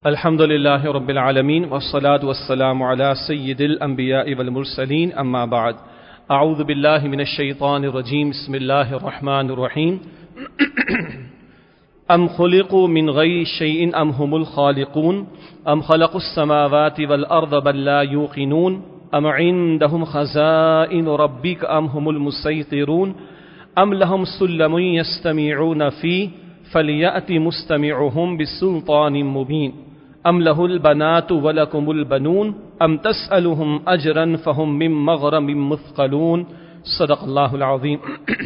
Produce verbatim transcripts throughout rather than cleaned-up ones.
الحمد للہ رب العالمین والصلاة والسلام علی سید الانبیاء والمرسلین اما بعد اعوذ باللہ من الشیطان الرجیم بسم اللہ الرحمن الرحیم ام خلقوا من غیر شیء ام هم الخالقون ام خلقوا السماوات والارض بل لا یوقنون ام عندهم خزائن ربک ام هم المسیطرون ام لهم سلم یستمعون فیہ فلیأت مستمعهم بسلطان مبین ام له البنات ولکم البنون ام تسألهم اجرا فهم من مغرم مثقلون صدق اللہ العظیم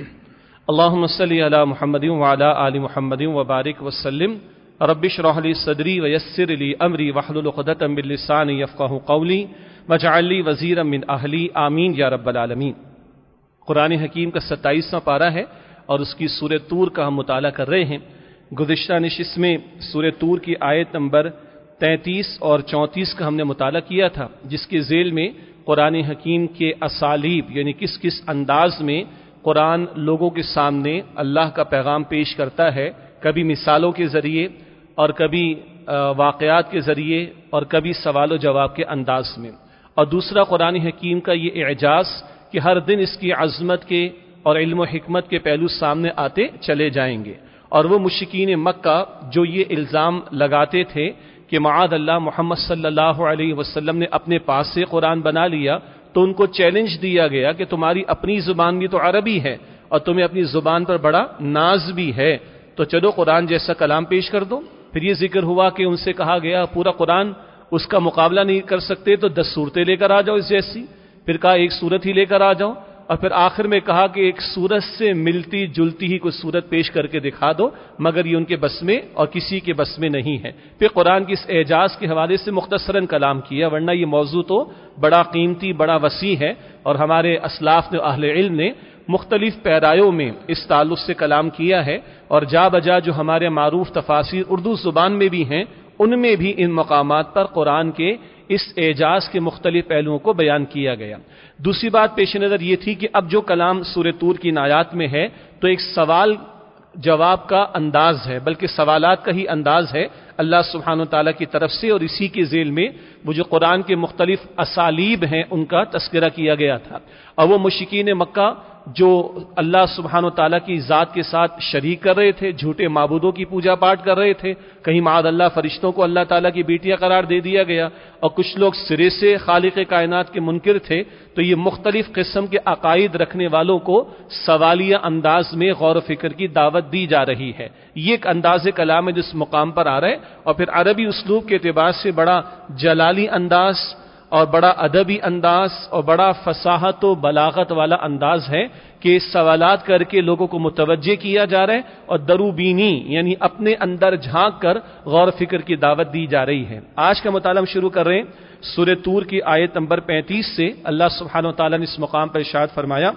اللہم صلی علی محمد وعلی آل محمد وبارک وسلم رب اشرح لی صدری ویسر لی امری واحلل عقدۃ من لسانی یفقهوا قولی واجعل لی وزیرا من اہلی آمین یا رب العالمین۔ قرآن حکیم کا ستائیسواں پارہ ہے اور اس کی سورہ طور کا ہم مطالعہ کر رہے ہیں۔ گزشتہ نشست میں سورہ طور کی آیت نمبر تینتیس اور چونتیس کا ہم نے مطالعہ کیا تھا، جس کے ذیل میں قرآن حکیم کے اسالیب یعنی کس کس انداز میں قرآن لوگوں کے سامنے اللہ کا پیغام پیش کرتا ہے، کبھی مثالوں کے ذریعے اور کبھی واقعات کے ذریعے اور کبھی سوال و جواب کے انداز میں، اور دوسرا قرآن حکیم کا یہ اعجاز کہ ہر دن اس کی عظمت کے اور علم و حکمت کے پہلو سامنے آتے چلے جائیں گے۔ اور وہ مشرکین مکہ جو یہ الزام لگاتے تھے کہ معاذ اللہ محمد صلی اللہ علیہ وسلم نے اپنے پاس سے قرآن بنا لیا، تو ان کو چیلنج دیا گیا کہ تمہاری اپنی زبان بھی تو عربی ہے اور تمہیں اپنی زبان پر بڑا ناز بھی ہے، تو چلو قرآن جیسا کلام پیش کر دو۔ پھر یہ ذکر ہوا کہ ان سے کہا گیا پورا قرآن اس کا مقابلہ نہیں کر سکتے تو دس صورتیں لے کر آ جاؤ اس جیسی، پھر کہا ایک صورت ہی لے کر آ جاؤ، اور پھر آخر میں کہا کہ ایک سورت سے ملتی جلتی ہی کوئی سورت پیش کر کے دکھا دو، مگر یہ ان کے بس میں اور کسی کے بس میں نہیں ہے۔ پھر قرآن کی اس اعجاز کے حوالے سے مختصراً کلام کیا، ورنہ یہ موضوع تو بڑا قیمتی بڑا وسیع ہے، اور ہمارے اسلاف نے اہل علم نے مختلف پیرایوں میں اس تعلق سے کلام کیا ہے، اور جا بجا جو ہمارے معروف تفاسیر اردو زبان میں بھی ہیں ان میں بھی ان مقامات پر قرآن کے اس اعجاز کے مختلف پہلوؤں کو بیان کیا گیا۔ دوسری بات پیش نظر یہ تھی کہ اب جو کلام سورہ طور کی آیات میں ہے تو ایک سوال جواب کا انداز ہے، بلکہ سوالات کا ہی انداز ہے اللہ سبحانہ وتعالی کی طرف سے، اور اسی کے ذیل میں وہ جو قرآن کے مختلف اسالیب ہیں ان کا تذکرہ کیا گیا تھا۔ اور وہ مشرکین مکہ جو اللہ سبحانہ وتعالی کی ذات کے ساتھ شریک کر رہے تھے، جھوٹے معبودوں کی پوجا پاٹ کر رہے تھے، کہیں معاذ اللہ فرشتوں کو اللہ تعالیٰ کی بیٹیاں قرار دے دیا گیا، اور کچھ لوگ سرے سے خالق کائنات کے منکر تھے، تو یہ مختلف قسم کے عقائد رکھنے والوں کو سوالیہ انداز میں غور و فکر کی دعوت دی جا رہی ہے۔ یہ ایک انداز کلام ہے جس مقام پر آ رہا ہے، اور پھر عربی اسلوب کے اعتبار سے بڑا جلالی انداز اور بڑا ادبی انداز اور بڑا فصاحت و بلاغت والا انداز ہے کہ سوالات کر کے لوگوں کو متوجہ کیا جا رہا ہے، اور دروبینی یعنی اپنے اندر جھانک کر غور و فکر کی دعوت دی جا رہی ہے۔ آج کا مطالعہ ہم شروع کر رہے ہیں سورہ طور کی آیت نمبر پینتیس سے۔ اللہ سبحانہ وتعالی نے اس مقام پر ارشاد فرمایا،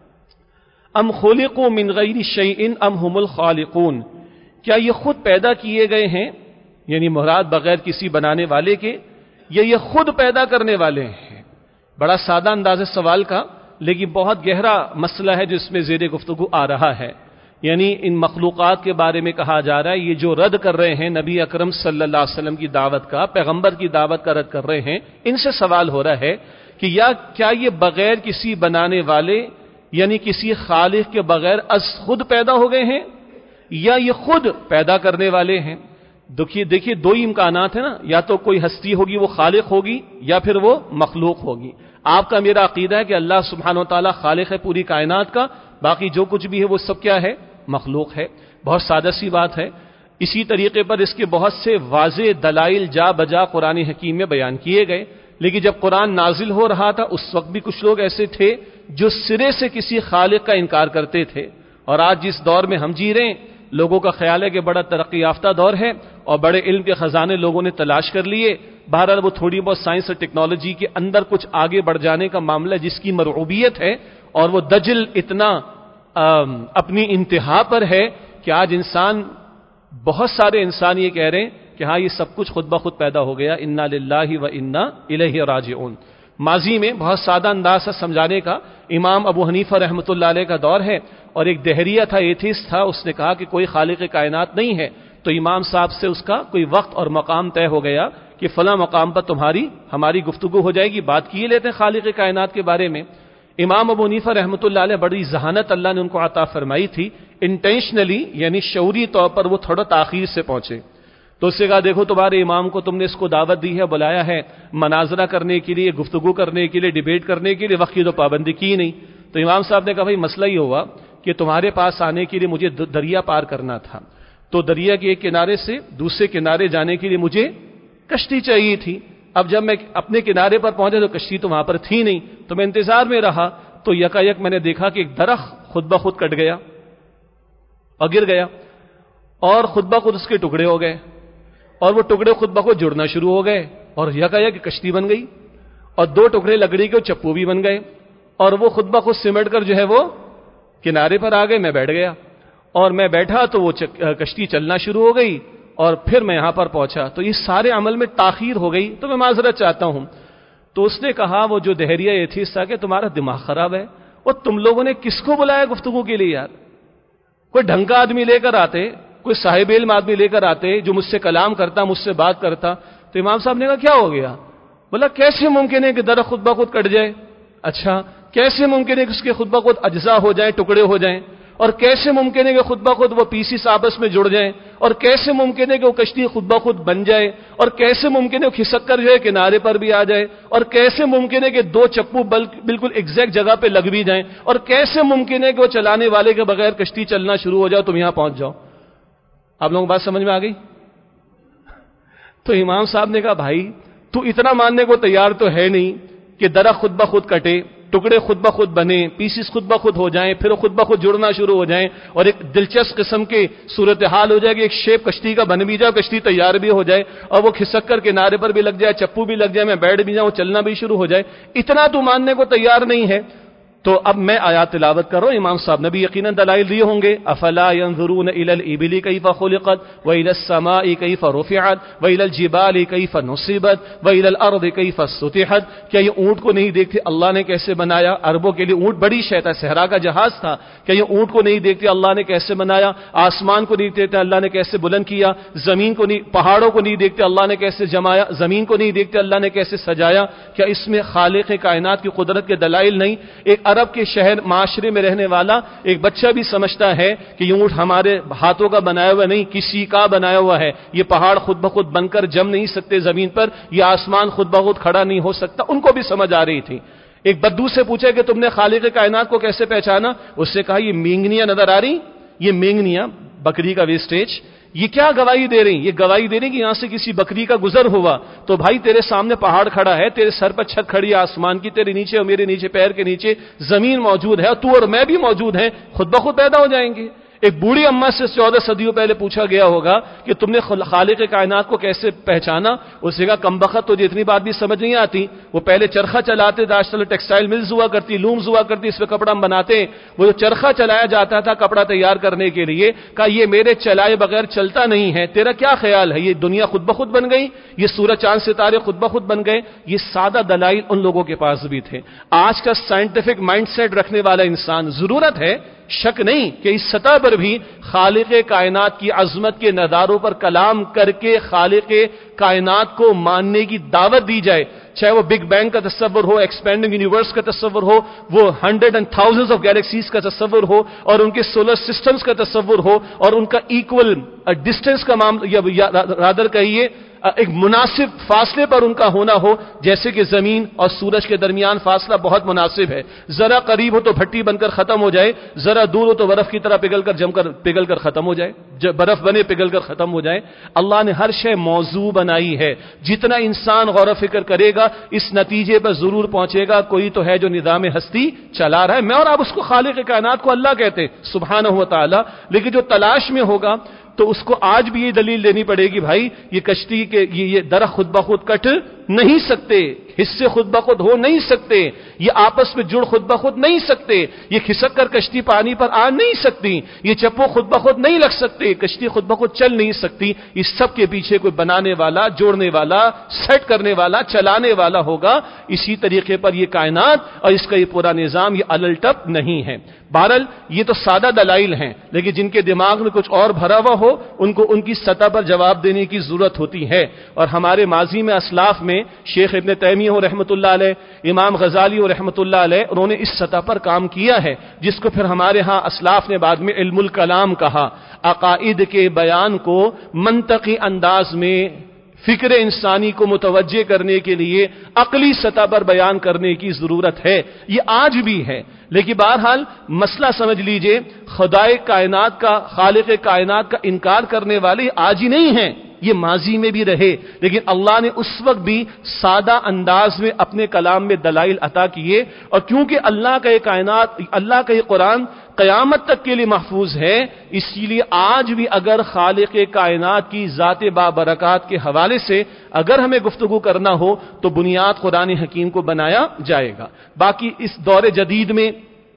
ام خلقوا من غیر شیء ام هم الخالقون، کیا یہ خود پیدا کیے گئے ہیں، یعنی مراد بغیر کسی بنانے والے کے، یا یہ خود پیدا کرنے والے ہیں؟ بڑا سادہ انداز سوال کا، لیکن بہت گہرا مسئلہ ہے جو اس میں زیر گفتگو آ رہا ہے۔ یعنی ان مخلوقات کے بارے میں کہا جا رہا ہے، یہ جو رد کر رہے ہیں نبی اکرم صلی اللہ علیہ وسلم کی دعوت کا، پیغمبر کی دعوت کا رد کر رہے ہیں، ان سے سوال ہو رہا ہے کہ یا کیا یہ بغیر کسی بنانے والے یعنی کسی خالق کے بغیر از خود پیدا ہو گئے ہیں، یا یہ خود پیدا کرنے والے ہیں؟ دیکھیے دیکھیے دو ہی امکانات ہیں نا، یا تو کوئی ہستی ہوگی وہ خالق ہوگی، یا پھر وہ مخلوق ہوگی۔ آپ کا میرا عقیدہ ہے کہ اللہ سبحانہ وتعالی خالق ہے پوری کائنات کا، باقی جو کچھ بھی ہے وہ سب کیا ہے؟ مخلوق ہے۔ بہت سادہ سی بات ہے۔ اسی طریقے پر اس کے بہت سے واضح دلائل جا بجا قرآن حکیم میں بیان کیے گئے، لیکن جب قرآن نازل ہو رہا تھا اس وقت بھی کچھ لوگ ایسے تھے جو سرے سے کسی خالق کا انکار کرتے تھے، اور آج جس دور میں ہم جی رہے ہیں لوگوں کا خیال ہے کہ بڑا ترقی یافتہ دور ہے اور بڑے علم کے خزانے لوگوں نے تلاش کر لیے، بہرحال وہ تھوڑی بہت سائنس اور ٹیکنالوجی کے اندر کچھ آگے بڑھ جانے کا معاملہ جس کی مرعوبیت ہے، اور وہ دجل اتنا اپنی انتہا پر ہے کہ آج انسان بہت سارے انسان یہ کہہ رہے ہیں کہ ہاں یہ سب کچھ خود بخود پیدا ہو گیا، انا للہ و انا الیہ راجعون۔ ماضی میں بہت سادہ انداز سے سمجھانے کا امام ابو حنیفہ رحمۃ اللہ علیہ کا دور ہے، اور ایک دہریہ تھا، ایتھیسٹ تھا، اس نے کہا کہ کوئی خالق کائنات نہیں ہے، تو امام صاحب سے اس کا کوئی وقت اور مقام طے ہو گیا کہ فلاں مقام پر تمہاری ہماری گفتگو ہو جائے گی، بات کیے لیتے ہیں خالق کائنات کے بارے میں۔ امام ابو حنیفہ رحمۃ اللہ علیہ بڑی ذہانت اللہ نے ان کو عطا فرمائی تھی، انٹینشنلی یعنی شعوری طور پر وہ تھوڑا تاخیر سے پہنچے۔ تو اس سے کہا دیکھو تمہارے امام کو تم نے اس کو دعوت دی ہے، بلایا ہے مناظرہ کرنے کے لیے، گفتگو کرنے کے لیے، ڈیبیٹ کرنے کے لیے، وقت کی تو پابندی کی نہیں۔ تو امام صاحب نے کہا بھائی مسئلہ یہ ہوا کہ تمہارے پاس آنے کے لیے مجھے دریا پار کرنا تھا، تو دریا کے ایک کنارے سے دوسرے کنارے جانے کے لیے مجھے کشتی چاہیے تھی۔ اب جب میں اپنے کنارے پر پہنچا تو کشتی تو وہاں پر تھی نہیں، تو میں انتظار میں رہا، تو یکا یک میں نے دیکھا کہ ایک درخت خود بخود کٹ گیا اور گر گیا، اور خود بخود اس کے ٹکڑے ہو گئے، اور وہ ٹکڑے خود بخود جڑنا شروع ہو گئے، اور یکا یک کشتی بن گئی، اور دو ٹکڑے لکڑی کے چپو بھی بن گئے، اور وہ خود بخود سمٹ کر جو ہے وہ کنارے پر آ گئے۔ میں بیٹھ گیا، اور میں بیٹھا تو وہ کشتی چلنا شروع ہو گئی، اور پھر میں یہاں پر پہنچا۔ تو اس سارے عمل میں تاخیر ہو گئی، تو میں معذرت چاہتا ہوں۔ تو اس نے کہا وہ جو دہریہ ایتھیسٹ تھا کہ تمہارا دماغ خراب ہے، اور تم لوگوں نے کس کو بلایا گفتگو کے لیے یار؟ کوئی ڈھنگ کا آدمی لے کر آتے، کوئی صاحب علم آدمی لے کر آتے جو مجھ سے کلام کرتا، مجھ سے بات کرتا۔ تو امام صاحب نے کہا کیا ہو گیا؟ بولا کیسے ممکن ہے کہ درخت خود بخود کٹ جائے؟ اچھا کیسے ممکن ہے کہ اس کے خود بخود اجزاء ہو جائیں، ٹکڑے ہو جائیں؟ اور کیسے ممکن ہے کہ خود بخود وہ پیسز آپس میں جڑ جائیں؟ اور کیسے ممکن ہے کہ وہ کشتی خود بخود بن جائے؟ اور کیسے ممکن ہے وہ کھسک کر جو ہے کنارے پر بھی آ جائے؟ اور کیسے ممکن ہے کہ دو چپو بالکل ایگزیکٹ جگہ پہ لگ بھی جائیں؟ اور کیسے ممکن ہے کہ وہ چلانے والے کے بغیر کشتی چلنا شروع ہو جائے، تم یہاں پہنچ جاؤ؟ آپ لوگوں کو بات سمجھ میں آ گئی؟ تو امام صاحب نے کہا بھائی تو اتنا ماننے کو تیار تو ہے نہیں کہ درخت خود بخود کٹے، ٹکڑے خود بخود بنے، پیسز خود بخود ہو جائیں، پھر خود بخود جڑنا شروع ہو جائیں، اور ایک دلچسپ قسم کی صورتحال ہو جائے گی، ایک شیپ کشتی کا بن بھی جائے، کشتی تیار بھی ہو جائے، اور وہ کھسک کر کنارے پر بھی لگ جائے، چپو بھی لگ جائے، میں بیٹھ بھی جاؤں، چلنا بھی شروع ہو جائے، اتنا تو ماننے کو تیار نہیں ہے۔ تو اب میں آیات تلاوت کر رہا ہوں، امام صاحب نے بھی یقیناً دلائل دیے ہوں گے۔ افلا ينظرون الى الابل كيف خلقت والى السماء كيف رفعت والى الجبال كيف نصبت والى الارض كيف سطحت، کیا یہ اونٹ کو نہیں دیکھتے اللہ نے کیسے بنایا؟ عربوں کے لیے اونٹ بڑی شے تھا، صحرا کا جہاز تھا۔ کیا یہ اونٹ کو نہیں دیکھتے اللہ نے کیسے بنایا؟ آسمان کو نہیں دیکھتے اللہ نے کیسے بلند کیا؟ زمین کو نہیں، پہاڑوں کو نہیں دیکھتے اللہ نے کیسے جمایا؟ زمین کو نہیں دیکھتے اللہ نے کیسے سجایا؟ کیا اس میں خالق کائنات کی قدرت کے دلائل نہیں؟ ایک عرب کے شہر معاشرے میں رہنے والا ایک بچہ بھی سمجھتا ہے کہ یہ اونٹ ہمارے ہاتھوں کا بنایا ہوا نہیں، کسی کا بنایا ہوا ہے، یہ پہاڑ خود بخود بن کر جم نہیں سکتے زمین پر، یہ آسمان خود بخود کھڑا نہیں ہو سکتا۔ ان کو بھی سمجھ آ رہی تھی۔ ایک بدو سے پوچھا کہ تم نے خالق کائنات کو کیسے پہچانا؟ اس سے کہا یہ مینگنیاں نظر آ رہی، یہ مینگنیاں بکری کا ویسٹیج، یہ کیا گواہی دے رہی؟ یہ گواہی دے رہی کہ یہاں سے کسی بکری کا گزر ہوا، تو بھائی تیرے سامنے پہاڑ کھڑا ہے، تیرے سر پر چھت کھڑی ہے آسمان کی، تیرے نیچے اور میرے نیچے پیر کے نیچے زمین موجود ہے، اور تو اور میں بھی موجود ہیں، خود بخود پیدا ہو جائیں گے۔ ایک بوڑھی اماں سے چودہ صدیوں پہلے پوچھا گیا ہوگا کہ تم نے خالق کائنات کو کیسے پہچانا؟ اس نے کہا کم بخت تو اتنی بات بھی سمجھ نہیں آتی، وہ پہلے چرخہ چلاتے تھے، آج کل ٹیکسٹائل ملز ہوا کرتی، لومز ہوا کرتی، اس پہ کپڑا ہم بناتے ہیں، وہ جو چرخہ چلایا جاتا تھا کپڑا تیار کرنے کے لیے، کہا یہ میرے چلائے بغیر چلتا نہیں ہے، تیرا کیا خیال ہے یہ دنیا خود بخود بن گئی؟ یہ سورج چاند ستارے خود بخود بن گئے؟ یہ سادہ دلائل ان لوگوں کے پاس بھی تھے۔ آج کا سائنٹیفک مائنڈ سیٹ رکھنے والا انسان، ضرورت ہے شک نہیں کہ اس سطح پر بھی خالق کائنات کی عظمت کے نظاروں پر کلام کر کے خالق کائنات کو ماننے کی دعوت دی جائے، چاہے وہ بگ بینگ کا تصور ہو، ایکسپینڈنگ یونیورس کا تصور ہو، وہ hundred and thousands of galaxies کا تصور ہو، اور ان کے سولر سسٹمز کا تصور ہو، اور ان کا ایکول ڈسٹینس کا معاملہ، یا رادر کہیے ایک مناسب فاصلے پر ان کا ہونا ہو، جیسے کہ زمین اور سورج کے درمیان فاصلہ بہت مناسب ہے، ذرا قریب ہو تو بھٹی بن کر ختم ہو جائے، ذرا دور ہو تو برف کی طرح پگھل کر جم کر پگھل کر ختم ہو جائے، جب برف بنے پگھل کر ختم ہو جائے۔ اللہ نے ہر شے موضوع بنائی ہے، جتنا انسان غور و فکر کرے گا اس نتیجے پر ضرور پہنچے گا کوئی تو ہے جو نظام ہستی چلا رہا ہے۔ میں اور آپ اس کو خالق کائنات کو اللہ کہتے سبحانہ و تعالی، لیکن جو تلاش میں ہوگا تو اس کو آج بھی یہ دلیل دینی پڑے گی بھائی یہ کشتی کے یہ درخت خود بخود کٹ نہیں سکتے، حصے خود بخود ہو نہیں سکتے، یہ آپس میں جڑ خود بخود نہیں سکتے، یہ کھسک کر کشتی پانی پر آ نہیں سکتی، یہ چپو خود بخود نہیں لگ سکتے، کشتی خود بخود چل نہیں سکتی. اس سب کے پیچھے کوئی بنانے والا، جوڑنے والا، سیٹ کرنے والا، چلانے والا ہوگا. اسی طریقے پر یہ کائنات اور اس کا یہ پورا نظام یہ الل ٹپ نہیں ہے. بہرحال یہ تو سادہ دلائل ہیں، لیکن جن کے دماغ میں کچھ اور بھرا ہوا ہو ان کو ان کی سطح پر جواب دینے کی ضرورت ہوتی ہے. اور ہمارے ماضی میں اسلاف میں شیخ ابن تیمیہ رحمۃ اللہ علیہ، امام غزالی رحمۃ اللہ علیہ، انہوں نے اس سطح پر کام کیا ہے جس کو پھر ہمارے ہاں اسلاف نے بعد میں علم الکلام کہا. عقائد کے بیان کو منطقی انداز میں فکر انسانی کو متوجہ کرنے کے لیے عقلی سطح پر بیان کرنے کی ضرورت ہے. یہ آج بھی ہے، لیکن بہرحال مسئلہ سمجھ لیجئے، خدائے کائنات کا، خالق کائنات کا انکار کرنے والے آج ہی نہیں ہیں، یہ ماضی میں بھی رہے، لیکن اللہ نے اس وقت بھی سادہ انداز میں اپنے کلام میں دلائل عطا کیے. اور کیونکہ اللہ کا یہ کائنات، اللہ کا یہ قرآن قیامت تک کے لیے محفوظ ہے، اسی لیے آج بھی اگر خالق کائنات کی ذات بابرکات کے حوالے سے اگر ہمیں گفتگو کرنا ہو تو بنیاد قرآن حکیم کو بنایا جائے گا. باقی اس دور جدید میں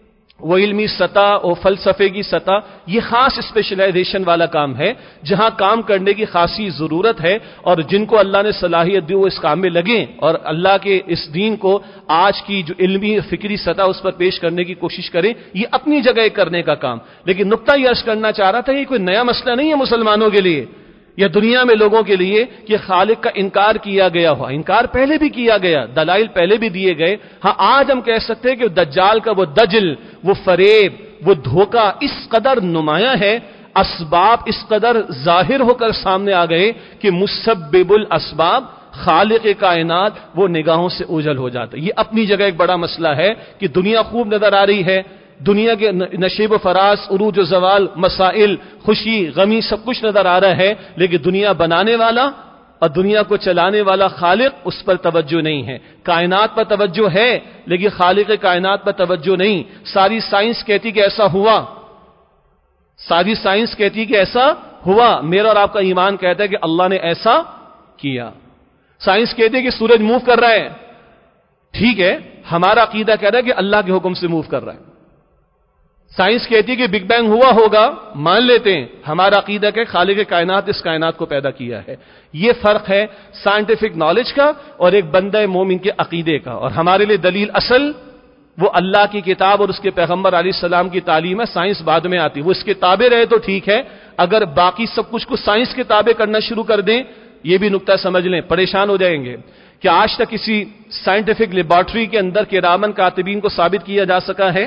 وہ علمی سطح اور فلسفے کی سطح یہ خاص اسپیشلائزیشن والا کام ہے جہاں کام کرنے کی خاصی ضرورت ہے، اور جن کو اللہ نے صلاحیت دی وہ اس کام میں لگیں اور اللہ کے اس دین کو آج کی جو علمی فکری سطح اس پر پیش کرنے کی کوشش کریں. یہ اپنی جگہ کرنے کا کام. لیکن نقطہ یہ عرض کرنا چاہ رہا تھا یہ کوئی نیا مسئلہ نہیں ہے مسلمانوں کے لیے یا دنیا میں لوگوں کے لیے کہ خالق کا انکار کیا گیا ہوا. انکار پہلے بھی کیا گیا، دلائل پہلے بھی دیے گئے. ہاں آج ہم کہہ سکتے ہیں کہ دجال کا وہ دجل، وہ فریب، وہ دھوکہ اس قدر نمایاں ہے، اسباب اس قدر ظاہر ہو کر سامنے آ گئے کہ مسبب الاسباب خالق کائنات وہ نگاہوں سے اوجھل ہو جاتا ہے. یہ اپنی جگہ ایک بڑا مسئلہ ہے کہ دنیا خوب نظر آ رہی ہے، دنیا کے نشیب و فراز، عروج و زوال، مسائل، خوشی غمی سب کچھ نظر آ رہا ہے، لیکن دنیا بنانے والا اور دنیا کو چلانے والا خالق اس پر توجہ نہیں ہے. کائنات پر توجہ ہے لیکن خالق کائنات پر توجہ نہیں. ساری سائنس کہتی کہ ایسا ہوا، ساری سائنس کہتی کہ ایسا ہوا، میرا اور آپ کا ایمان کہتا ہے کہ اللہ نے ایسا کیا. سائنس کہتی ہے کہ سورج موو کر رہا ہے، ٹھیک ہے، ہمارا عقیدہ کہہ رہا ہے کہ اللہ کے حکم سے موو کر رہا ہے. سائنس کہتی ہے کہ بگ بینگ ہوا ہوگا، مان لیتے ہیں، ہمارا عقیدہ کہ خالق کائنات اس کائنات کو پیدا کیا ہے. یہ فرق ہے سائنٹیفک نالج کا اور ایک بندہ مومن کے عقیدے کا. اور ہمارے لیے دلیل اصل وہ اللہ کی کتاب اور اس کے پیغمبر علیہ السلام کی تعلیم ہے. سائنس بعد میں آتی، وہ اس کے تابع رہے تو ٹھیک ہے، اگر باقی سب کچھ کو سائنس کے تابع کرنا شروع کر دیں، یہ بھی نقطہ سمجھ لیں، پریشان ہو جائیں گے. کہ آج تک کسی سائنٹیفک لیبارٹری کے اندر کرامن کاتبین کو ثابت کیا جا سکا ہے؟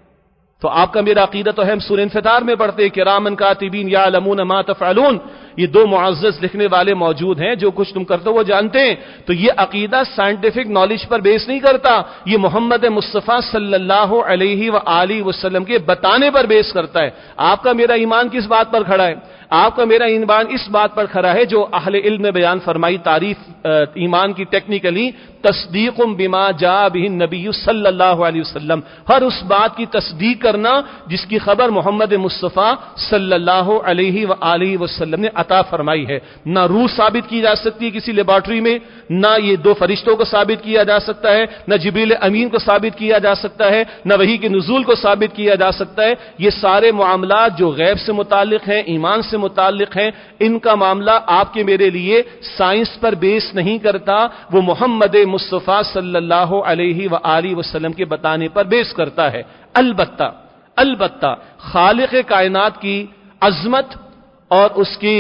تو آپ کا میرا عقیدہ تو ہے، ہم سورہ انفطار میں پڑھتے ہیں کرامن کاتبین یعلمون ما تفعلون، یہ دو معزز لکھنے والے موجود ہیں، جو کچھ تم کرتے ہو وہ جانتے ہیں. تو یہ عقیدہ سائنٹیفک نالج پر بیس نہیں کرتا، یہ محمد مصطفیٰ صلی اللہ علیہ وآلہ وسلم کے بتانے پر بیس کرتا ہے. آپ کا میرا ایمان کس بات پر کھڑا ہے؟ آپ کا میرا ایمان اس بات پر کھڑا ہے جو اہل علم نے بیان فرمائی تعریف ایمان کی ٹیکنیکلی، تصدیق بما جاء به النبی صلی اللہ علیہ وسلم، ہر اس بات کی تصدیق کرنا جس کی خبر محمد مصطفیٰ صلی اللہ علیہ وآلہ وسلم نے عطا فرمائی ہے. نہ روح ثابت کی جا سکتی ہے کسی لیبارٹری میں، نہ یہ دو فرشتوں کو ثابت کیا جا سکتا ہے، نہ جبریل امین کو ثابت کیا جا سکتا ہے، نہ وحی کے نزول کو ثابت کیا جا سکتا ہے. یہ سارے معاملات جو غیب سے متعلق ہیں، ایمان سے متعلق ہیں، ان کا معاملہ آپ کے میرے لیے سائنس پر بیس نہیں کرتا، وہ محمد مصطفیٰ صلی اللہ علیہ وآلہ وسلم کے بتانے پر بیس کرتا ہے. البتہ البتہ خالق کائنات کی عظمت اور اس کی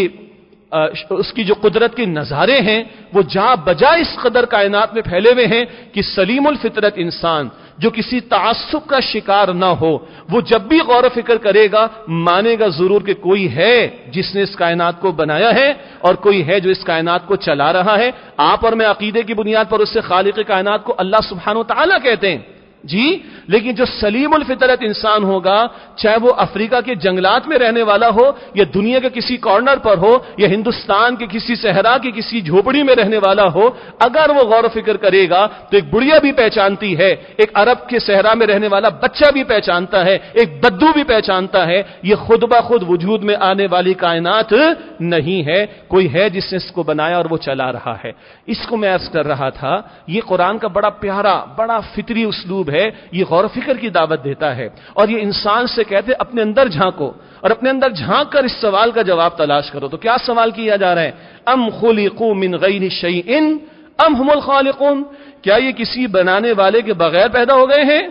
اس کی جو قدرت کے نظارے ہیں وہ جا بجا اس قدر کائنات میں پھیلے ہوئے ہیں کہ سلیم الفطرت انسان جو کسی تعصب کا شکار نہ ہو، وہ جب بھی غور و فکر کرے گا مانے گا ضرور کہ کوئی ہے جس نے اس کائنات کو بنایا ہے اور کوئی ہے جو اس کائنات کو چلا رہا ہے. آپ اور میں عقیدے کی بنیاد پر اس سے خالق کائنات کو اللہ سبحانہ و تعالیٰ کہتے ہیں. جی لیکن جو سلیم الفطرت انسان ہوگا، چاہے وہ افریقہ کے جنگلات میں رہنے والا ہو یا دنیا کے کسی کارنر پر ہو یا ہندوستان کے کسی صحرا کی کسی جھوپڑی میں رہنے والا ہو، اگر وہ غور و فکر کرے گا تو ایک بڑھیا بھی پہچانتی ہے، ایک عرب کے صحرا میں رہنے والا بچہ بھی پہچانتا ہے، ایک بدو بھی پہچانتا ہے، یہ خود بخود وجود میں آنے والی کائنات نہیں ہے، کوئی ہے جس نے اس کو بنایا اور وہ چلا رہا ہے۔ اس کو میں عرض کر رہا تھا، یہ قرآن کا بڑا پیارا بڑا فطری اسلوب ہے، یہ غور و فکر کی دعوت دیتا ہے، اور یہ انسان سے کہتے اپنے اندر جھانکو اور اپنے اندر جھانک کر اس سوال کا جواب تلاش کرو۔ تو کیا سوال کیا جا رہا ہے؟ ام خلقوا من غیر شیء ام هم الخالقون، کیا یہ کسی بنانے والے کے بغیر پیدا ہو گئے ہیں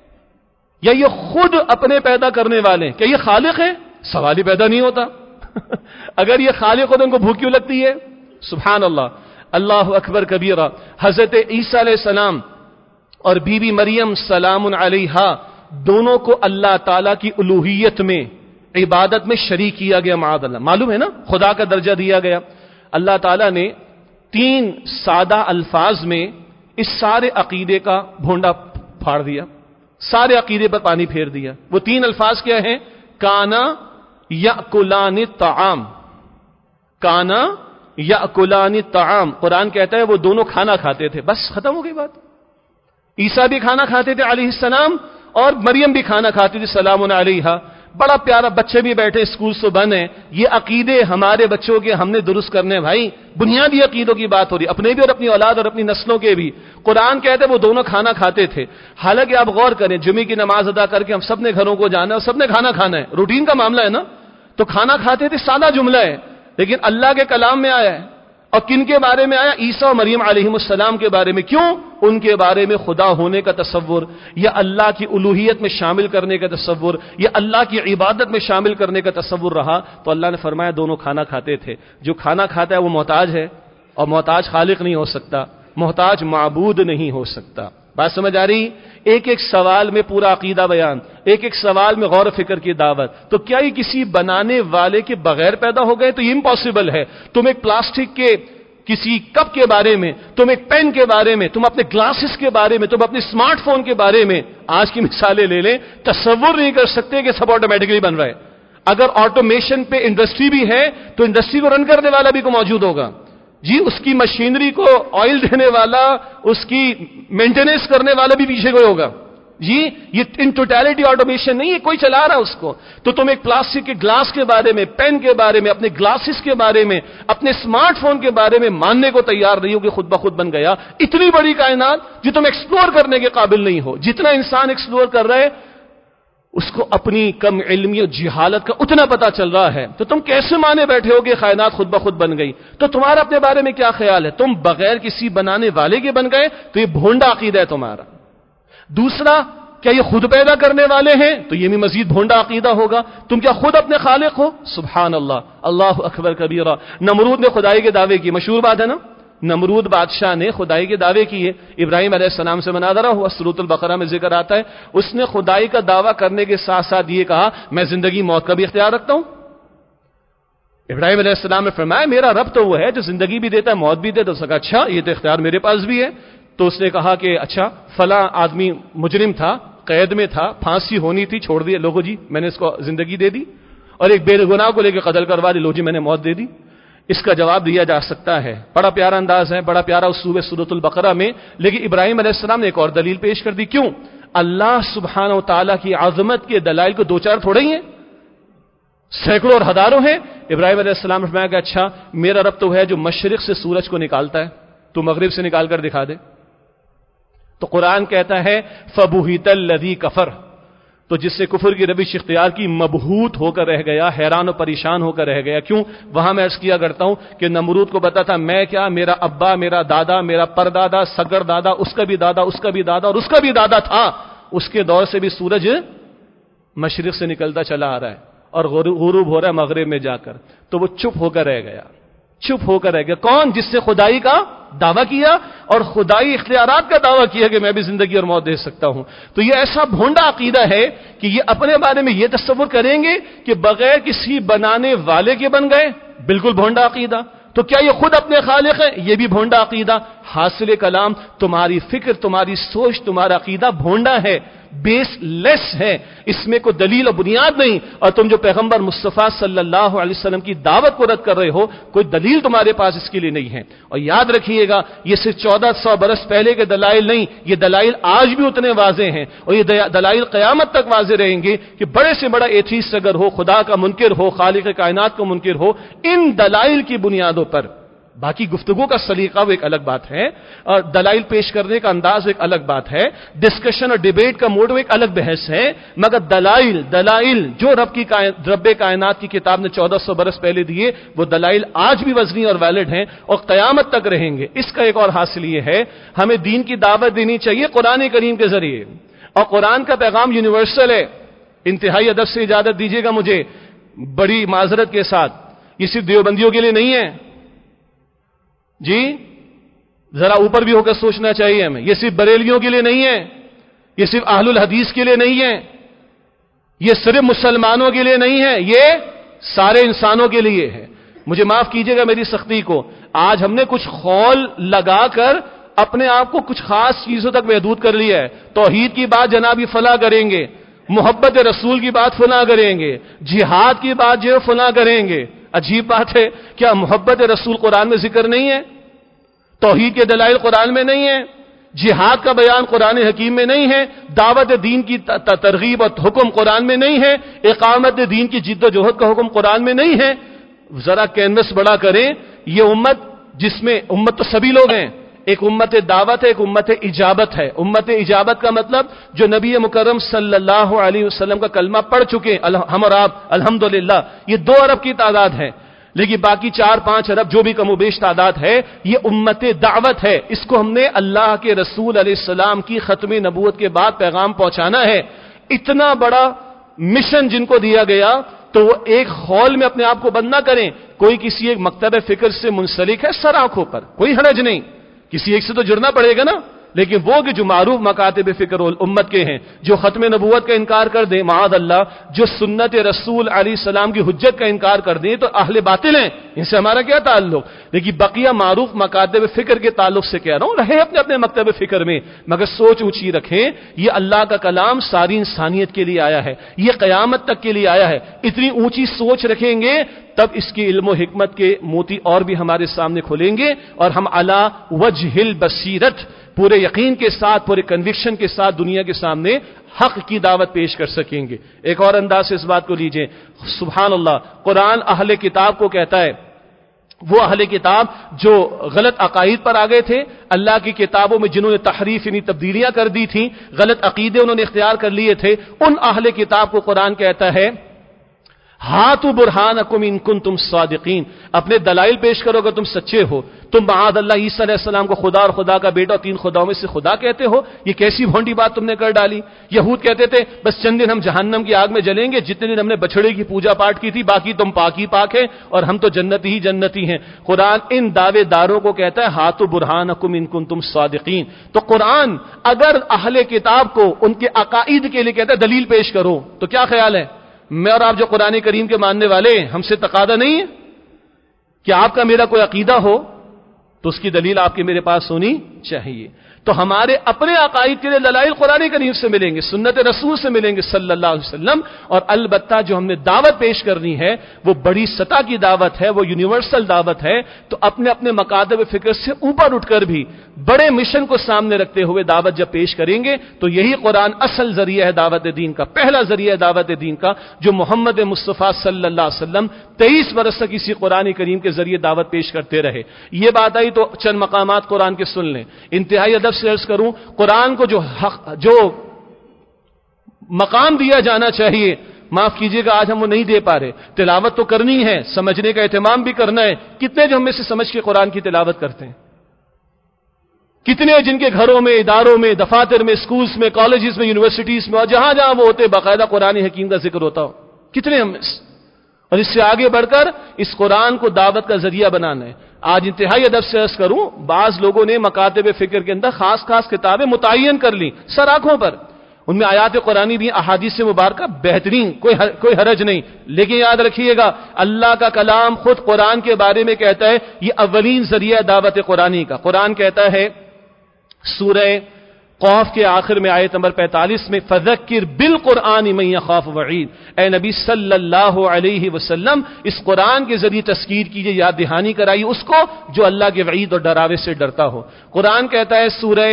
یا یہ خود اپنے پیدا کرنے والے ہیں؟ کیا یہ خالق ہے؟ سوال ہی پیدا نہیں ہوتا۔ اگر یہ خالق ہو تو ان کو بھوک کیوں لگتی ہے؟ سبحان اللہ، اللہ اکبر کبیرہ۔ حضرت عیسیٰ علیہ السلام اور بی بی مریم سلام علیہا دونوں کو اللہ تعالی کی الوہیت میں عبادت میں شریک کیا گیا، معاذ اللہ، معلوم ہے نا، خدا کا درجہ دیا گیا۔ اللہ تعالیٰ نے تین سادہ الفاظ میں اس سارے عقیدے کا بھونڈا پھاڑ دیا، سارے عقیدے پر پانی پھیر دیا۔ وہ تین الفاظ کیا ہیں؟ کانا یأکلان الطعام، کانا یأکلان الطعام، قرآن کہتا ہے وہ دونوں کھانا کھاتے تھے، بس ختم ہو گئی بات۔ عیسیٰ بھی کھانا کھاتے تھے علیہ السلام اور مریم بھی کھانا کھاتی تھی سلام علیہا۔ بڑا پیارا، بچے بھی بیٹھے اسکول سے بند ہیں، یہ عقیدے ہمارے بچوں کے ہم نے درست کرنے بھائی، بنیادی عقیدوں کی بات ہو رہی، اپنے بھی اور اپنی اولاد اور اپنی نسلوں کے بھی۔ قرآن کہتے ہیں وہ دونوں کھانا کھاتے تھے، حالانکہ آپ غور کریں جمعے کی نماز ادا کر کے ہم سب نے گھروں کو جانا ہے اور سب نے کھانا کھانا ہے، روٹین کا معاملہ ہے نا، تو کھانا کھاتے تھے سادہ جملہ ہے، لیکن اللہ کے کلام میں آیا ہے۔ اور کن کے بارے میں آیا؟ عیسیٰ اور مریم علیہ السلام کے بارے میں۔ کیوں؟ ان کے بارے میں خدا ہونے کا تصور یا اللہ کی الوہیت میں شامل کرنے کا تصور یا اللہ کی عبادت میں شامل کرنے کا تصور رہا، تو اللہ نے فرمایا دونوں کھانا کھاتے تھے۔ جو کھانا کھاتا ہے وہ محتاج ہے، اور محتاج خالق نہیں ہو سکتا، محتاج معبود نہیں ہو سکتا۔ بات سمجھ آ رہی؟ ایک ایک سوال میں پورا عقیدہ بیان، ایک ایک سوال میں غور و فکر کی دعوت۔ تو کیا یہ کسی بنانے والے کے بغیر پیدا ہو گئے؟ تو یہ امپاسبل ہے۔ تم ایک پلاسٹک کے کسی کپ کے بارے میں، تم ایک پین کے بارے میں، تم اپنے گلاسز کے بارے میں، تم اپنے اسمارٹ فون کے بارے میں آج کی مثالیں لے لیں، تصور نہیں کر سکتے کہ سب آٹومیٹکلی بن رہا ہے۔ اگر آٹومیشن پہ انڈسٹری بھی ہے تو انڈسٹری کو رن کرنے والا بھی کو موجود ہوگا جی، اس کی مشینری کو آئل دینے والا، اس کی مینٹیننس کرنے والا بھی پیچھے کوئی ہوگا جی۔ یہ ان ٹوٹیلٹی آٹومیشن نہیں ہے، کوئی چلا رہا اس کو۔ تو تم ایک پلاسٹک کے گلاس کے بارے میں، پین کے بارے میں، اپنے گلاسز کے بارے میں، اپنے اسمارٹ فون کے بارے میں ماننے کو تیار نہیں ہو کہ خود بخود بن گیا۔ اتنی بڑی کائنات جو تم ایکسپلور کرنے کے قابل نہیں ہو۔ جتنا انسان ایکسپلور کر رہا ہے اس کو اپنی کم علمی اور جہالت کا اتنا پتا چل رہا ہے، تو تم کیسے مانے بیٹھے ہو کہ کائنات خود بخود بن گئی؟ تو تمہارا اپنے بارے میں کیا خیال ہے؟ تم بغیر کسی بنانے والے کے بن گئے، تو یہ بھونڈا عقیدہ ہے تمہارا۔ دوسرا، کیا یہ خود پیدا کرنے والے ہیں؟ تو یہ بھی مزید بھونڈا عقیدہ ہوگا۔ تم کیا خود اپنے خالق ہو؟ سبحان اللہ، اللہ اکبر کبیرہ۔ نمرود نے خدائی کے دعوے کی، مشہور بات ہے نا، نمرود بادشاہ نے خدائی کے دعوے کیے، ابراہیم علیہ السلام سے مناظرہ ہوا، سورۃ البقرہ میں ذکر آتا ہے، اس نے خدائی کا دعویٰ کرنے کے ساتھ ساتھ یہ کہا میں زندگی موت کا بھی اختیار رکھتا ہوں۔ ابراہیم علیہ السلام نے فرمایا میرا رب تو وہ ہے جو زندگی بھی دیتا ہے موت بھی دیتا ہے۔ اس نے کہا اچھا یہ تو اختیار میرے پاس بھی ہے۔ تو اس نے کہا کہ اچھا فلاں آدمی مجرم تھا، قید میں تھا، پھانسی ہونی تھی، چھوڑ دیا، لوگو جی میں نے اس کو زندگی دے دی، اور ایک بے گناہ کو لے کے قتل کروا دی، لو جی میں نے موت دے دی۔ اس کا جواب دیا جا سکتا ہے، بڑا پیارا انداز ہے، بڑا پیارا اسلوب ہے سورۃ البقرہ میں، لیکن ابراہیم علیہ السلام نے ایک اور دلیل پیش کر دی۔ کیوں؟ اللہ سبحانہ و تعالیٰ کی عظمت کے دلائل کو دو چار تھوڑے ہی ہیں، سینکڑوں اور ہزاروں ہیں۔ ابراہیم علیہ السلام نے فرمایا کہ اچھا میرا رب تو ہے جو مشرق سے سورج کو نکالتا ہے، تو مغرب سے نکال کر دکھا دے۔ تو قرآن کہتا ہے فَبُهِتَ الَّذِي كَفَرَ، تو جس سے کفر کی روش اختیار کی مبہوت ہو کر رہ گیا، حیران و پریشان ہو کر رہ گیا۔ کیوں؟ وہاں میں عرض کیا کرتا ہوں کہ نمرود کو پتا تھا میں کیا، میرا ابا، میرا دادا، میرا پردادا، سگر دادا، اس کا بھی دادا، اس کا بھی دادا اور اس کا بھی دادا تھا، اس کے دور سے بھی سورج مشرق سے نکلتا چلا آ رہا ہے اور غروب ہو رہا ہے مغرب میں جا کر۔ تو وہ چپ ہو کر رہ گیا، چپ ہو کر رہ گیا۔ کون؟ جس سے خدائی کا دعویٰ کیا اور خدائی اختیارات کا دعویٰ کیا کہ میں بھی زندگی اور موت دے سکتا ہوں۔ تو یہ ایسا بھونڈا عقیدہ ہے کہ یہ اپنے بارے میں یہ تصور کریں گے کہ بغیر کسی بنانے والے کے بن گئے، بالکل بھونڈا عقیدہ۔ تو کیا یہ خود اپنے خالق ہے؟ یہ بھی بھونڈا عقیدہ۔ حاصل کلام تمہاری فکر، تمہاری سوچ، تمہارا عقیدہ بھونڈا ہے، بیس لیس ہے، اس میں کوئی دلیل اور بنیاد نہیں، اور تم جو پیغمبر مصطفیٰ صلی اللہ علیہ وسلم کی دعوت کو رد کر رہے ہو، کوئی دلیل تمہارے پاس اس کے لیے نہیں ہے۔ اور یاد رکھیے گا یہ صرف چودہ سو برس پہلے کے دلائل نہیں، یہ دلائل آج بھی اتنے واضح ہیں، اور یہ دلائل قیامت تک واضح رہیں گے کہ بڑے سے بڑا ایتھیسٹ اگر ہو، خدا کا منکر ہو، خالق کائنات کو منکر ہو، ان دلائل کی بنیادوں پر۔ باقی گفتگو کا سلیقہ وہ ایک الگ بات ہے، اور دلائل پیش کرنے کا انداز ایک الگ بات ہے، ڈسکشن اور ڈیبیٹ کا موڈ وہ ایک الگ بحث ہے، مگر دلائل دلائل جو رب کی رب کائنات کی کتاب نے چودہ سو برس پہلے دیے، وہ دلائل آج بھی وزنی اور ویلڈ ہیں اور قیامت تک رہیں گے۔ اس کا ایک اور حاصل یہ ہے، ہمیں دین کی دعوت دینی چاہیے قرآن کریم کے ذریعے، اور قرآن کا پیغام یونیورسل ہے۔ انتہائی ادب سے اجازت دیجیے گا مجھے، بڑی معذرت کے ساتھ، یہ صرف دیوبندیوں کے لیے نہیں ہے جی، ذرا اوپر بھی ہو کر سوچنا چاہیے ہمیں، یہ صرف بریلیوں کے لیے نہیں ہے، یہ صرف اہل الحدیث کے لیے نہیں ہے، یہ صرف مسلمانوں کے لیے نہیں ہے، یہ سارے انسانوں کے لیے ہے۔ مجھے معاف کیجیے گا میری سختی کو، آج ہم نے کچھ خول لگا کر اپنے آپ کو کچھ خاص چیزوں تک محدود کر لیا ہے۔ توحید کی بات جناب یہ فلاں کریں گے، محبت رسول کی بات فلاں کریں گے، جہاد کی بات جو فلاں کریں گے۔ عجیب بات ہے، کیا محبت رسول قرآن میں ذکر نہیں ہے؟ توحید کے دلائل قرآن میں نہیں ہے؟ جہاد کا بیان قرآن حکیم میں نہیں ہے؟ دعوت دین کی ترغیب اور حکم قرآن میں نہیں ہے؟ اقامت دین کی جد و جہد کا حکم قرآن میں نہیں ہے؟ ذرا کینوس بڑا کریں، یہ امت جس میں امت تو سبھی لوگ ہیں، ایک امت دعوت ہے، ایک امت اجابت ہے۔ امت اجابت کا مطلب جو نبی مکرم صلی اللہ علیہ وسلم کا کلمہ پڑھ چکے ہم اور آپ الحمدللہ، یہ دو ارب کی تعداد ہے، لیکن باقی چار پانچ ارب جو بھی کم و بیش تعداد ہے، یہ امت دعوت ہے۔ اس کو ہم نے اللہ کے رسول علیہ السلام کی ختم نبوت کے بعد پیغام پہنچانا ہے۔ اتنا بڑا مشن جن کو دیا گیا تو وہ ایک خول میں اپنے آپ کو بند نہ کریں۔ کوئی کسی ایک مکتب فکر سے منسلک ہے، سر آنکھوں پر، کوئی حرج نہیں، کسی ایک سے تو جڑنا پڑے گا نا، لیکن وہ کہ جو معروف مکاتب فکر امت کے ہیں، جو ختم نبوت کا انکار کر دیں معاذ اللہ، جو سنت رسول علیہ السلام کی حجت کا انکار کر دیں، تو اہل باطل ہیں، ان سے ہمارا کیا تعلق؟ لیکن بقیہ معروف مکاتب فکر کے تعلق سے کہہ رہا ہوں، رہے اپنے اپنے مکتب فکر میں، مگر سوچ اونچی رکھیں، یہ اللہ کا کلام ساری انسانیت کے لیے آیا ہے، یہ قیامت تک کے لیے آیا ہے۔ اتنی اونچی سوچ رکھیں گے تب اس کی علم و حکمت کے موتی اور بھی ہمارے سامنے کھلیں گے، اور ہم علی وجہ البصیرت، پورے یقین کے ساتھ، پورے کنوکشن کے ساتھ دنیا کے سامنے حق کی دعوت پیش کر سکیں گے۔ ایک اور انداز سے اس بات کو لیجئے، سبحان اللہ، قرآن اہل کتاب کو کہتا ہے، وہ اہل کتاب جو غلط عقائد پر آ گئے تھے، اللہ کی کتابوں میں جنہوں نے تحریف یعنی تبدیلیاں کر دی تھیں، غلط عقیدے انہوں نے اختیار کر لیے تھے، ان اہل کتاب کو قرآن کہتا ہے ہاتھو برہانکم ان کنتم صادقین، اپنے دلائل پیش کرو اگر تم سچے ہو۔ تم معاذ اللہ عیسیٰ علیہ السلام کو خدا اور خدا کا بیٹا اور تین خداؤں میں سے خدا کہتے ہو، یہ کیسی بھونڈی بات تم نے کر ڈالی۔ یہود کہتے تھے بس چند دن ہم جہنم کی آگ میں جلیں گے، جتنے دن ہم نے بچڑے کی پوجا پاٹ کی تھی، باقی تم پاک ہی پاک ہے اور ہم تو جنتی ہی جنتی ہیں۔ قرآن ان دعوے داروں کو کہتا ہے ہاتھو برہانکم ان کنتم صادقین۔ تو قرآن اگر اہل کتاب کو ان کے عقائد کے لیے کہتا ہے دلیل پیش کرو، تو کیا خیال ہے میں اور آپ جو قرآن کریم کے ماننے والے ہیں، ہم سے تقاضا نہیں ہے کہ آپ کا میرا کوئی عقیدہ ہو تو اس کی دلیل آپ کے میرے پاس ہونی چاہیے۔ تو ہمارے اپنے عقائد کے لیے دلائل قرآن کریم سے ملیں گے، سنت رسول سے ملیں گے صلی اللہ علیہ وسلم، اور البتہ جو ہم نے دعوت پیش کرنی ہے وہ بڑی سطح کی دعوت ہے، وہ یونیورسل دعوت ہے، تو اپنے اپنے مکاتب فکر سے اوپر اٹھ کر بھی بڑے مشن کو سامنے رکھتے ہوئے دعوت جب پیش کریں گے تو یہی قرآن اصل ذریعہ ہے دعوت دین کا، پہلا ذریعہ ہے دعوت دین کا، جو محمد مصطفیٰ صلی اللہ علیہ وسلم تیئیس برس تک اسی قرآن کریم کے ذریعے دعوت پیش کرتے رہے۔ یہ بات آئی تو چند مقامات قرآن کے سن لیں۔ انتہائی ادب سے عرض کروں، قرآن کو جو حق جو مقام دیا جانا چاہیے، معاف کیجیے گا آج ہم وہ نہیں دے پا رہے۔ تلاوت تو کرنی ہے، سمجھنے کا اہتمام بھی کرنا ہے، کتنے جو ہم میں سے سمجھ کے قرآن کی تلاوت کرتے ہیں، کتنے جن کے گھروں میں، اداروں میں، دفاتر میں، سکولز میں، کالجز میں، یونیورسٹیز میں، اور جہاں جہاں وہ ہوتے باقاعدہ قرآن حکیم کا ذکر ہوتا ہو، کتنے ہم میں سے؟ اور اس سے آگے بڑھ کر اس قرآن کو دعوت کا ذریعہ بنانا ہے۔ آج انتہائی ادب سے عرض کروں، بعض لوگوں نے مکاتب فکر کے اندر خاص خاص کتابیں متعین کر لی سر آنکھوں پر، ان میں آیات قرآنی بھی، احادیث مبارکہ بہترین، کوئی کوئی حرج نہیں، لیکن یاد رکھیے گا اللہ کا کلام خود قرآن کے بارے میں کہتا ہے یہ اولین ذریعہ دعوت قرآنی کا۔ قرآن کہتا ہے سورہ قوف کے آخر میں آیت نمبر پینتالیس میں فذکر بالقرآن من یخاف وعید، اے نبی صلی اللہ علیہ وسلم اس قرآن کے ذریعے تذکیر کیجئے، یاد دہانی کرائیے اس کو جو اللہ کے وعید اور ڈراوے سے ڈرتا ہو۔ قرآن کہتا ہے سورہ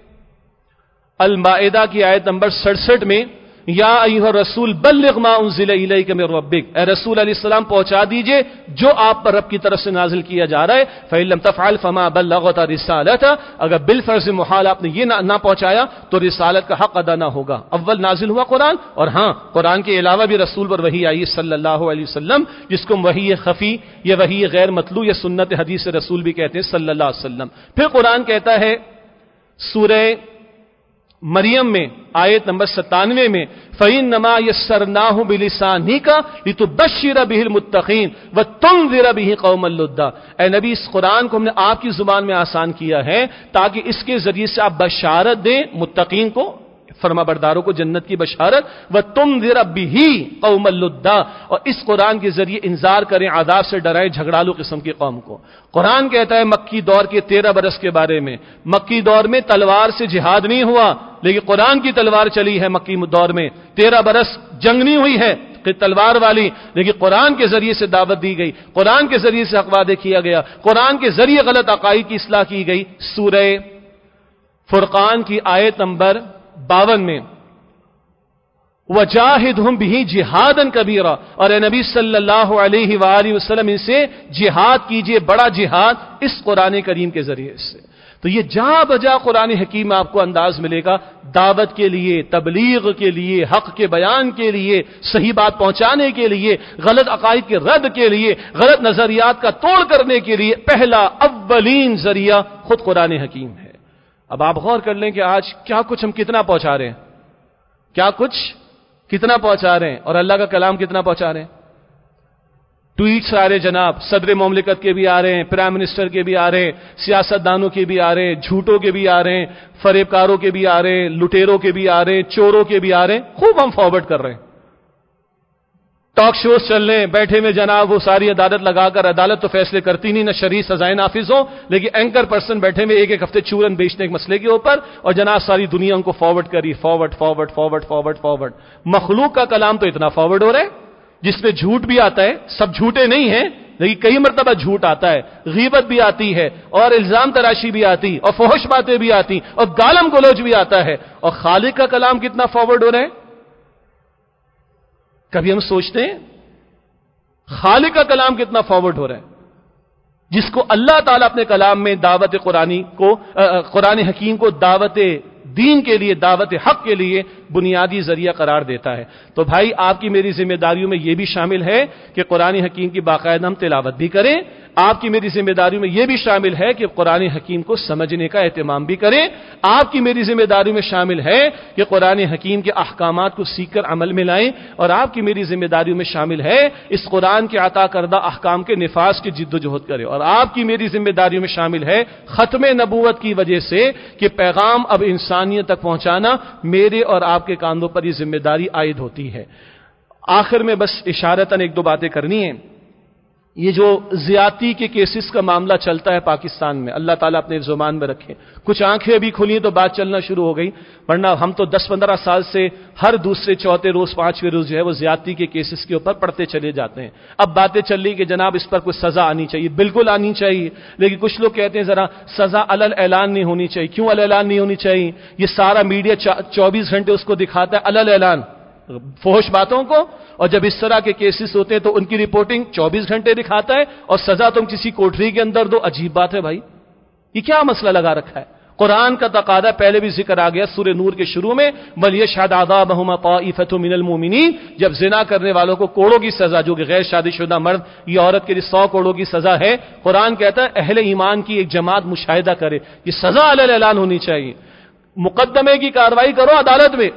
المائدہ کی آیت نمبر سڑسٹھ میں یا ایھا الرسول بلغ ما انزل الیک من ربک، اے رسول علیہ السلام پہنچا دیجئے جو آپ پر رب کی طرف سے نازل کیا جا رہا ہے، فإن لم تفعل فما بلغت رسالته، اگر بالفرض محال آپ نے یہ نہ پہنچایا تو رسالت کا حق ادا نہ ہوگا۔ اول نازل ہوا قرآن، اور ہاں قرآن کے علاوہ بھی رسول پر وحی آئی صلی اللہ علیہ وسلم، جس کو وحی خفی یا وحی غیر مطلوع یا سنت حدیث رسول بھی کہتے ہیں صلی اللہ علیہ وسلم۔ پھر قرآن کہتا ہے سورہ مریم میں آیت نمبر ستانوے میں فَإِنَّمَا يَسَّرْنَاهُ بِلِسَانِكَ لِتُبَشِّرَ بِهِ الْمُتَّقِينَ وَتُنذِرَ بِهِ قَوْمًا لُدًّا، اے نبی اس قرآن کو ہم نے آپ کی زبان میں آسان کیا ہے تاکہ اس کے ذریعے سے آپ بشارت دیں متقین کو، فرما برداروں کو جنت کی بشارت، وَتُنذِرَ بِهِ قَوْمًا لُدًّا، اور اس قرآن کے ذریعے انذار کریں، عذاب سے ڈرائیں جھگڑالو قسم کی قوم کو۔ قرآن کہتا ہے مکی دور کے تیرہ برس کے بارے میں، مکی دور میں تلوار سے جہاد نہیں ہوا، لیکن قرآن کی تلوار چلی ہے مکی دور میں، تیرہ برس جنگ نہیں ہوئی ہے کہ تلوار والی، لیکن قرآن کے ذریعے سے دعوت دی گئی، قرآن کے ذریعے سے حق وعدے کیا گیا، قرآن کے ذریعے غلط عقائد کی اصلاح کی گئی۔ سورہ فرقان کی آیت نمبر باون میں وَجَاهِدْهُمْ بِهِ جِهَادًا كَبِيرًا، اور اے نبی صلی اللہ علیہ وآلہ وسلم ان سے جہاد کیجئے، بڑا جہاد اس قرآن کریم کے ذریعے سے۔ تو یہ جا بجا قرآن حکیم میں آپ کو انداز ملے گا دعوت کے لیے، تبلیغ کے لیے، حق کے بیان کے لیے، صحیح بات پہنچانے کے لیے، غلط عقائد کے رد کے لیے، غلط نظریات کا توڑ کرنے کے لیے پہلا اولین ذریعہ خود قرآن حکیم ہے۔ اب آپ غور کر لیں کہ آج کیا کچھ ہم کتنا پہنچا رہے ہیں، کیا کچھ کتنا پہنچا رہے ہیں، اور اللہ کا کلام کتنا پہنچا رہے ہیں۔ ٹویٹس آ رہے جناب، صدر مملکت کے بھی آ رہے ہیں، پرائم منسٹر کے بھی آ رہے ہیں، سیاست دانوں کے بھی آ رہے ہیں، جھوٹوں کے بھی آ رہے ہیں، فریب کاروں کے بھی آ رہے ہیں، لٹیروں کے بھی آ رہے ہیں، چوروں کے بھی آ رہے ہیں، خوب ہم فارورڈ کر رہے ہیں۔ ٹاک شوز چل رہے ہیں، بیٹھے میں جناب وہ ساری عدالت لگا کر، عدالت تو فیصلے کرتی نہیں، نہ شرعی سزائیں نافذ ہوں، لیکن اینکر پرسن بیٹھے میں ایک ایک ہفتے چورن بیچنے کے مسئلے کے اوپر، اور جناب ساری دنیا ان کو فارورڈ کری، forward forward forward forward forward. مخلوق کا کلام تو اتنا فارورڈ ہو رہا ہے جس میں جھوٹ بھی آتا ہے، سب جھوٹے نہیں ہیں لیکن کئی مرتبہ جھوٹ آتا ہے، غیبت بھی آتی ہے، اور الزام تراشی بھی آتی، اور فحش باتیں بھی آتی، اور گالم گلوچ بھی آتا ہے، اور خالق کا کلام کتنا فارورڈ ہو رہا ہے۔ کبھی ہم سوچتے ہیں خالق کا کلام کتنا فارورڈ ہو رہا ہے، جس کو اللہ تعالیٰ اپنے کلام میں دعوت قرآنی کو قرآن حکیم کو دعوت دین کے لیے، دعوت حق کے لیے بنیادی ذریعہ قرار دیتا ہے۔ تو بھائی آپ کی میری ذمہ داریوں میں یہ بھی شامل ہے کہ قرآن حکیم کی باقاعدہ ہم تلاوت بھی کریں، آپ کی میری ذمہ داریوں میں یہ بھی شامل ہے کہ قرآن حکیم کو سمجھنے کا اہتمام بھی کریں، آپ کی میری ذمہ داریوں میں شامل ہے کہ قرآن حکیم کے احکامات کو سیکھ کر عمل میں لائیں، اور آپ کی میری ذمہ داریوں میں شامل ہے اس قرآن کے عطا کردہ احکام کے نفاذ کی جد و جہد کریں، اور آپ کی میری ذمہ داریوں میں شامل ہے ختم نبوت کی وجہ سے کہ پیغام اب انسانیت تک پہنچانا میرے اور آپ کے کاندھوں پر یہ ذمہ داری عائد ہوتی ہے۔ آخر میں بس اشارتاً ایک دو باتیں کرنی ہیں۔ یہ جو زیادتی کے کیسز کا معاملہ چلتا ہے پاکستان میں، اللہ تعالیٰ اپنے زبان میں رکھے، کچھ آنکھیں ابھی کھلی تو بات چلنا شروع ہو گئی، ورنہ ہم تو دس پندرہ سال سے ہر دوسرے چوتھے روز پانچویں روز جو ہے وہ زیادتی کے کیسز کے اوپر پڑھتے چلے جاتے ہیں۔ اب باتیں چل رہی کہ جناب اس پر کوئی سزا آنی چاہیے، بالکل آنی چاہیے، لیکن کچھ لوگ کہتے ہیں ذرا سزا علل اعلان نہیں ہونی چاہیے۔ کیوں علل اعلان نہیں ہونی چاہیے؟ یہ سارا میڈیا چوبیس گھنٹے اس کو دکھاتا ہے علل اعلان فحش باتوں کو، اور جب اس طرح کے کیسز ہوتے ہیں تو ان کی رپورٹنگ چوبیس گھنٹے دکھاتا ہے، اور سزا تم کسی کوٹری کے اندر دو۔ عجیب بات ہے بھائی، یہ کیا مسئلہ لگا رکھا ہے؟ قرآن کا تقاضا پہلے بھی ذکر آ گیا سورہ نور کے شروع میں، وَلْيَشْهَدْ عَذَابَهُمَا طَائِفَةٌ مِّنَ الْمُؤْمِنِينَ، جب زنا کرنے والوں کو کوڑوں کی سزا، جو کہ غیر شادی شدہ مرد یا عورت کے لیے سو کوڑوں کی سزا ہے، قرآن کہتا ہے اہل ایمان کی ایک جماعت مشاہدہ کرے، یہ سزا علیہ اعلان ہونی چاہیے۔ مقدمے کی کارروائی کرو عدالت میں،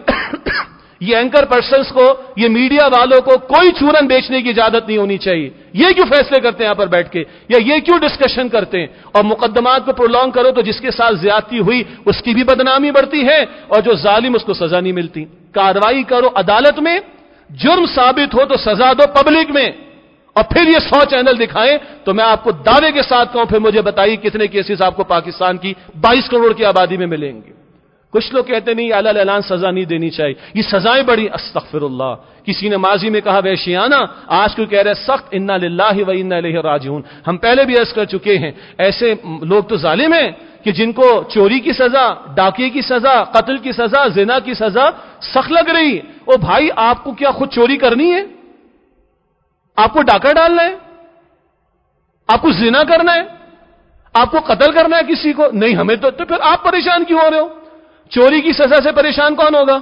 یہ اینکر پرسنز کو، یہ میڈیا والوں کو کوئی چورن بیچنے کی اجازت نہیں ہونی چاہیے۔ یہ کیوں فیصلے کرتے ہیں یہاں پر بیٹھ کے، یا یہ کیوں ڈسکشن کرتے ہیں؟ اور مقدمات کو پرولونگ کرو تو جس کے ساتھ زیادتی ہوئی اس کی بھی بدنامی بڑھتی ہے، اور جو ظالم اس کو سزا نہیں ملتی۔ کارروائی کرو عدالت میں، جرم ثابت ہو تو سزا دو پبلک میں، اور پھر یہ سو چینل دکھائیں تو میں آپ کو دعوے کے ساتھ کہوں، پھر مجھے بتائیے کتنے کیسز آپ کو پاکستان کی بائیس کروڑ کی آبادی میں ملیں گے۔ کچھ لوگ کہتے نہیں اعلی اعلان سزا نہیں دینی چاہیے، یہ سزائیں بڑی، استغفر اللہ. کسی نے ماضی میں کہا وحشیانہ، آج کوئی کہہ رہے سخت، انا للہ و انا الیہ راجعون. ہم پہلے بھی عرض کر چکے ہیں ایسے لوگ تو ظالم ہیں کہ جن کو چوری کی سزا، ڈاکے کی سزا، قتل کی سزا، زنا کی سزا سخت لگ رہی. او بھائی آپ کو کیا خود چوری کرنی ہے؟ آپ کو ڈاکہ ڈالنا ہے؟ آپ کو زنا کرنا ہے؟ آپ کو قتل کرنا ہے کسی کو؟ نہیں ہمیں تو, تو پھر آپ پریشان کیوں ہو رہے ہو؟ چوری کی سزا سے پریشان کون ہوگا؟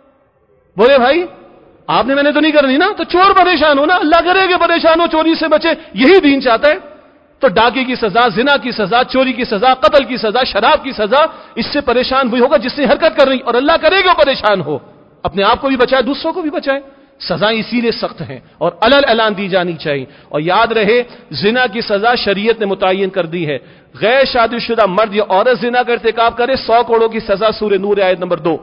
بولے بھائی آپ نے میں نے تو نہیں کرنی نا، تو چور پریشان ہو نا، اللہ کرے کہ پریشان ہو، چوری سے بچے، یہی دین چاہتا ہے. تو ڈاکے کی سزا، زنا کی سزا، چوری کی سزا، قتل کی سزا، شراب کی سزا، اس سے پریشان وہی ہوگا جس نے حرکت کر رہی، اور اللہ کرے کہ وہ پریشان ہو، اپنے آپ کو بھی بچائے دوسروں کو بھی بچائے. سزائیں اسی لیے سخت ہیں اور علل اعلان دی جانی چاہیے. اور یاد رہے زنا کی سزا شریعت نے متعین کر دی ہے. غیر شادی شدہ مرد یا عورت زنا کا ارتکاب کرے سو کوڑوں کی سزا، سورہ نور آیت نمبر دو.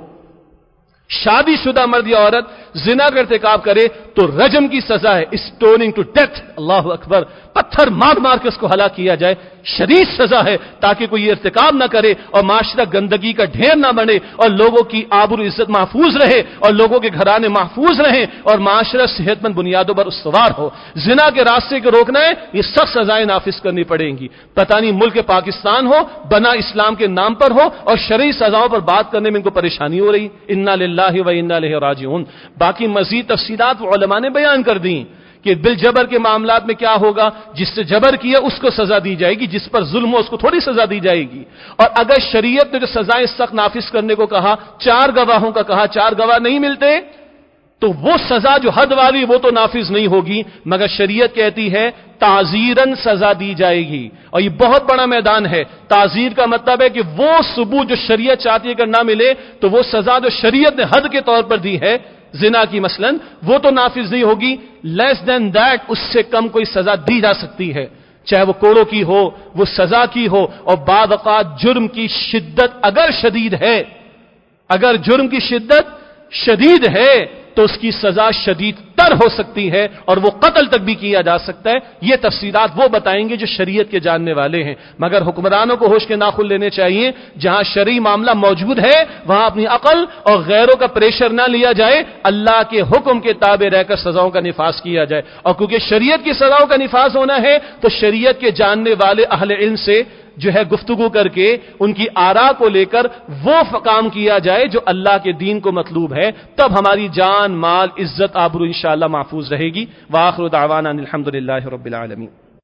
شادی شدہ مرد یا عورت زنا کا ارتکاب کرے تو رجم کی سزا ہے، اسٹوننگ ٹو ڈیتھ. اللہ اکبر، پتھر مار مار کے اس کو ہلاک کیا جائے، شدید سزا ہے تاکہ کوئی یہ ارتکاب نہ کرے اور معاشرہ گندگی کا ڈھیر نہ بنے اور لوگوں کی آبرو عزت محفوظ رہے اور لوگوں کے گھرانے محفوظ رہیں اور معاشرہ صحت مند بنیادوں پر استوار ہو. زنا کے راستے کو روکنا ہے، یہ سخت سزائیں نافذ کرنی پڑیں گی. پتہ نہیں ملک پاکستان ہو، بنا اسلام کے نام پر ہو اور شرعی سزاؤں پر بات کرنے میں ان کو پریشانی ہو رہی. انا للہ و انا الیہ راجعون. باقی مزید تفصیلات علماء نے بیان کر دی کہ بالجبر کے معاملات میں کیا ہوگا. جس سے جبر کیا اس کو سزا دی جائے گی، جس پر ظلم ہو اس کو تھوڑی سزا دی جائے گی. اور اگر شریعت نے جو سزائیں سخت نافذ کرنے کو کہا، چار گواہوں کا کہا، چار گواہ نہیں ملتے تو وہ سزا جو حد والی وہ تو نافذ نہیں ہوگی، مگر شریعت کہتی ہے تعزیراً سزا دی جائے گی. اور یہ بہت بڑا میدان ہے. تعزیر کا مطلب ہے کہ وہ ثبوت جو شریعت چاہتی ہے اگر نہ ملے تو وہ سزا جو شریعت نے حد کے طور پر دی ہے زنا کی مثلا، وہ تو نافذ نہیں ہوگی. لیس دین دیٹ، اس سے کم کوئی سزا دی جا سکتی ہے، چاہے وہ کوڑوں کی ہو، وہ سزا کی ہو. اور بعض اوقات جرم کی شدت اگر شدید ہے، اگر جرم کی شدت شدید ہے تو اس کی سزا شدید تر ہو سکتی ہے اور وہ قتل تک بھی کیا جا سکتا ہے. یہ تفصیلات وہ بتائیں گے جو شریعت کے جاننے والے ہیں. مگر حکمرانوں کو ہوش کے ناخن لینے چاہیے. جہاں شرعی معاملہ موجود ہے وہاں اپنی عقل اور غیروں کا پریشر نہ لیا جائے، اللہ کے حکم کے تابع رہ کر سزاؤں کا نفاذ کیا جائے. اور کیونکہ شریعت کی سزاؤں کا نفاذ ہونا ہے تو شریعت کے جاننے والے اہل علم سے جو ہے گفتگو کر کے ان کی آراء کو لے کر وہ کام کیا جائے جو اللہ کے دین کو مطلوب ہے. تب ہماری جان، مال، عزت، آبرو انشاءاللہ محفوظ رہے گی. وآخر دعوانا الحمدللہ رب العالمین.